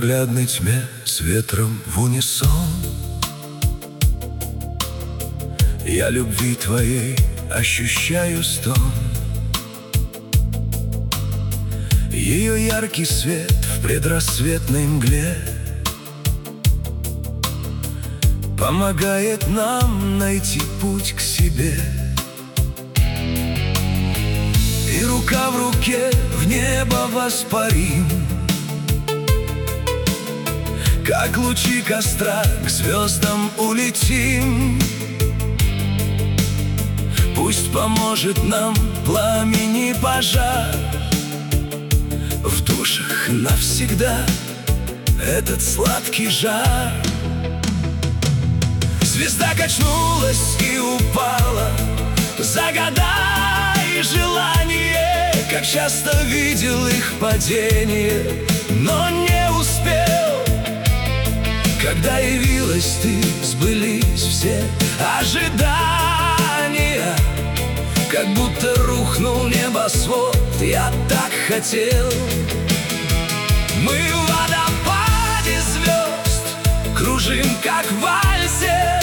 непроглядной тьме с ветром в унисон. Я любви твоей ощущаю стон. Ее яркий свет в предрассветной мгле помогает нам найти путь к себе. И рука в руке в небо воспарим, как лучи костра к звездам улетим. Пусть поможет нам пламени пожар, в душах навсегда этот сладкий жар. Звезда качнулась и упала, загадай желание, как часто видел их падение, но не успел. Когда явилась ты, сбылись все ожидания, как будто рухнул небосвод, я так хотел. Мы в водопаде звезд кружим, как в вальсе,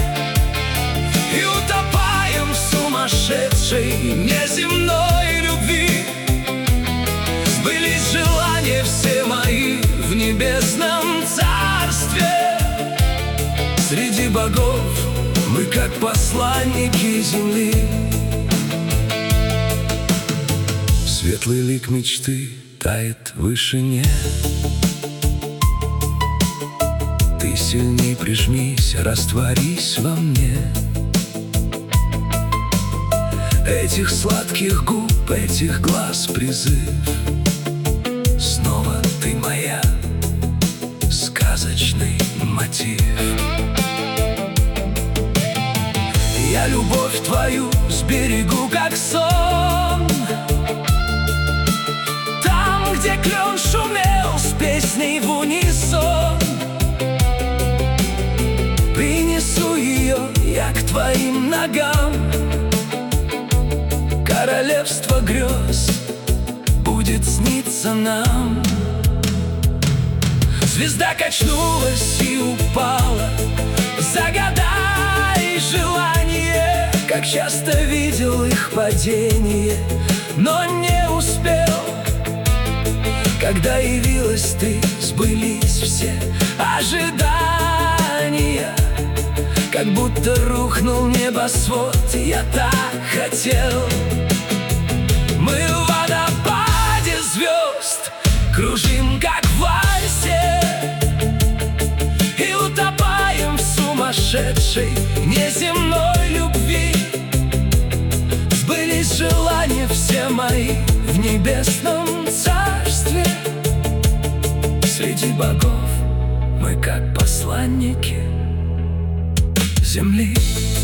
и утопаем в сумасшедшей неземной любви. Сбылись желания все мои в небесном царстве. Среди богов мы как посланники земли. Светлый лик мечты тает в вышине. Ты сильней прижмись, растворись во мне. Этих сладких губ, этих глаз призыв. Снова ты моя, сказочный мотив. Я любовь твою сберегу, как сон. Там, где клен шумел с песней в унисон, принесу ее я к твоим ногам. Королевство грез будет сниться нам. Звезда качнулась и упала, загадай желание, как часто видел их падение, но не успел. Когда явилась ты, сбылись все ожидания, как будто рухнул небосвод, я так хотел. Мы в водопаде звезд кружим, как в вальсе, и утопаем в сумасшедшей неземной любви. Сбылись желания все мои в небесном царстве. Среди богов мы как посланники земли.